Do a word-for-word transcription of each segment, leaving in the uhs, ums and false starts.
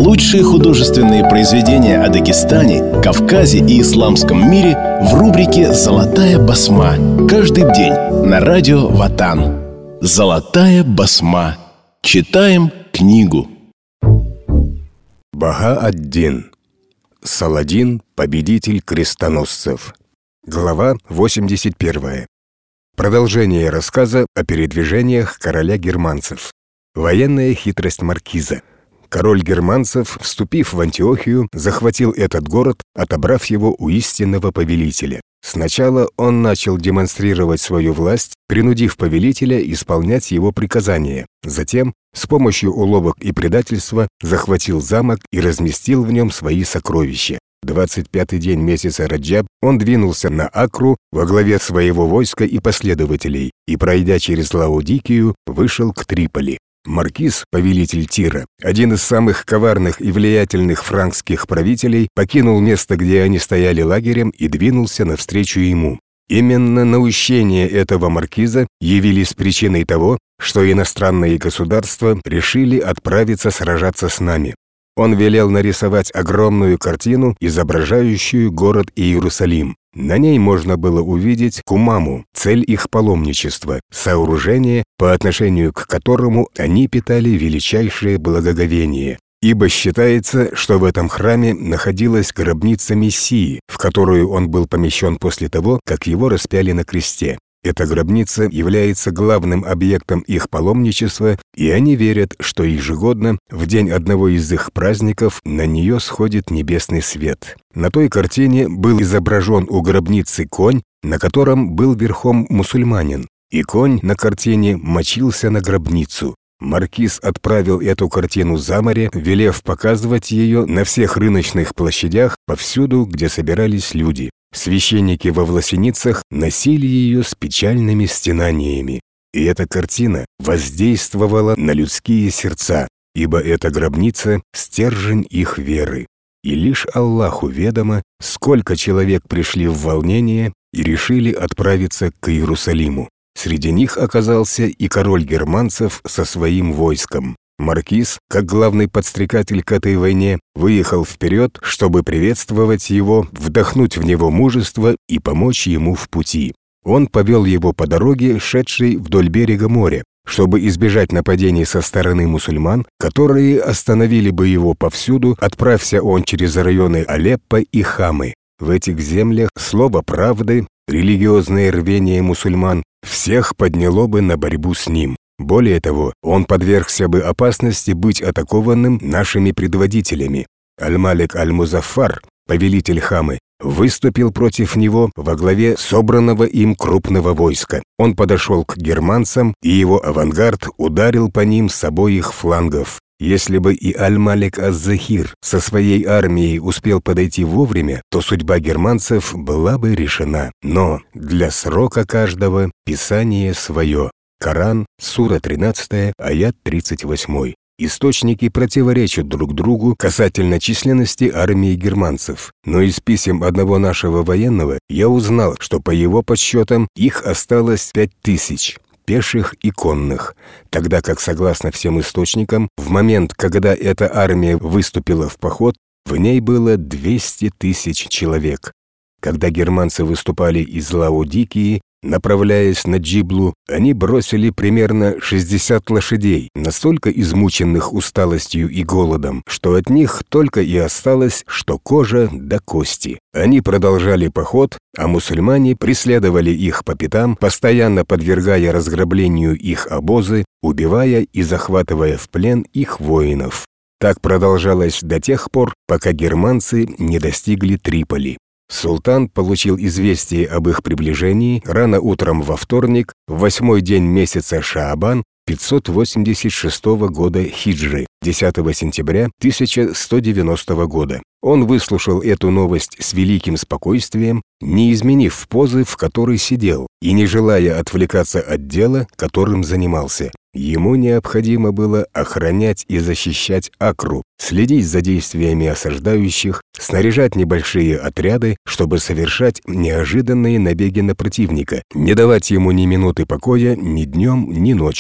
Лучшие художественные произведения о Дагестане, Кавказе и исламском мире в рубрике «Золотая басма». Каждый день на радио Ватан. «Золотая басма». Читаем книгу. Баха-ад-Дин. Саладин, победитель крестоносцев. Глава восемьдесят первая. Продолжение рассказа о передвижениях короля германцев. Военная хитрость маркиза. Король германцев, вступив в Антиохию, захватил этот город, отобрав его у истинного повелителя. Сначала он начал демонстрировать свою власть, принудив повелителя исполнять его приказания. Затем, с помощью уловок и предательства, захватил замок и разместил в нем свои сокровища. двадцать пятый день месяца Раджаб он двинулся на Акру во главе своего войска и последователей и, пройдя через Лаодикию, вышел к Триполи. Маркиз, повелитель Тира, один из самых коварных и влиятельных франкских правителей, покинул место, где они стояли лагерем, и двинулся навстречу ему. Именно наущения этого маркиза явились причиной того, что иностранные государства решили отправиться сражаться с нами. Он велел нарисовать огромную картину, изображающую город Иерусалим. На ней можно было увидеть Кумаму, цель их паломничества, сооружение, по отношению к которому они питали величайшее благоговение. Ибо считается, что в этом храме находилась гробница Мессии, в которую он был помещен после того, как его распяли на кресте. Эта гробница является главным объектом их паломничества, и они верят, что ежегодно, в день одного из их праздников, на нее сходит небесный свет. На той картине был изображен у гробницы конь, на котором был верхом мусульманин, и конь на картине мочился на гробницу. Маркиз отправил эту картину за море, велев показывать ее на всех рыночных площадях, повсюду, где собирались люди. Священники во власеницах носили ее с печальными стенаниями. И эта картина воздействовала на людские сердца, ибо эта гробница — стержень их веры. И лишь Аллаху ведомо, сколько человек пришли в волнение и решили отправиться к Иерусалиму. Среди них оказался и король германцев со своим войском. Маркиз, как главный подстрекатель к этой войне, выехал вперед, чтобы приветствовать его, вдохнуть в него мужество и помочь ему в пути. Он повел его по дороге, шедшей вдоль берега моря, чтобы избежать нападений со стороны мусульман, которые остановили бы его повсюду, отправься он через районы Алеппо и Хамы. В этих землях слово правды, религиозное рвение мусульман, всех подняло бы на борьбу с ним. Более того, он подвергся бы опасности быть атакованным нашими предводителями. Аль-Малик Аль-Музаффар, повелитель Хамы, выступил против него во главе собранного им крупного войска. Он подошел к германцам, и его авангард ударил по ним с обоих флангов. Если бы и Аль-Малик Аз-Захир со своей армией успел подойти вовремя, то судьба германцев была бы решена. Но для срока каждого писание свое. Коран, сура тринадцатая, аят тридцать восемь. Источники противоречат друг другу касательно численности армии германцев, но из писем одного нашего военного я узнал, что по его подсчетам их осталось пять тысяч, пеших и конных, тогда как, согласно всем источникам, в момент, когда эта армия выступила в поход, в ней было двести тысяч человек. Когда германцы выступали из Лаодикии, направляясь на Джиблу, они бросили примерно шестьдесят лошадей, настолько измученных усталостью и голодом, что от них только и осталось, что кожа до кости. Они продолжали поход, а мусульмане преследовали их по пятам, постоянно подвергая разграблению их обозы, убивая и захватывая в плен их воинов. Так продолжалось до тех пор, пока германцы не достигли Триполи. Султан получил известие об их приближении рано утром во вторник, в восьмой день месяца Шаабан пятьсот восемьдесят шестого года хиджры, десятого сентября тысяча сто девяностого года. Он выслушал эту новость с великим спокойствием, не изменив позы, в которой сидел, и не желая отвлекаться от дела, которым занимался. Ему необходимо было охранять и защищать Акру, следить за действиями осаждающих, снаряжать небольшие отряды, чтобы совершать неожиданные набеги на противника, не давать ему ни минуты покоя ни днем, ни ночью.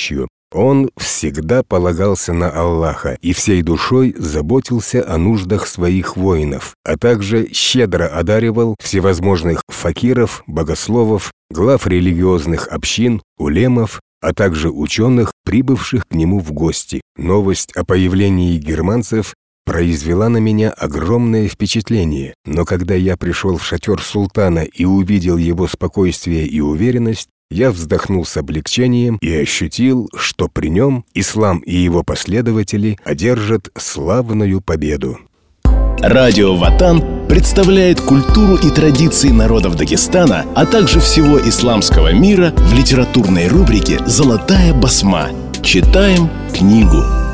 Он всегда полагался на Аллаха и всей душой заботился о нуждах своих воинов, а также щедро одаривал всевозможных факиров, богословов, глав религиозных общин, улемов, а также ученых, прибывших к нему в гости. Новость о появлении германцев произвела на меня огромное впечатление, но когда я пришел в шатер султана и увидел его спокойствие и уверенность, я вздохнул с облегчением и ощутил, что при нем ислам и его последователи одержат славную победу. Радио Ватан представляет культуру и традиции народов Дагестана, а также всего исламского мира в литературной рубрике «Золотая басма». Читаем книгу.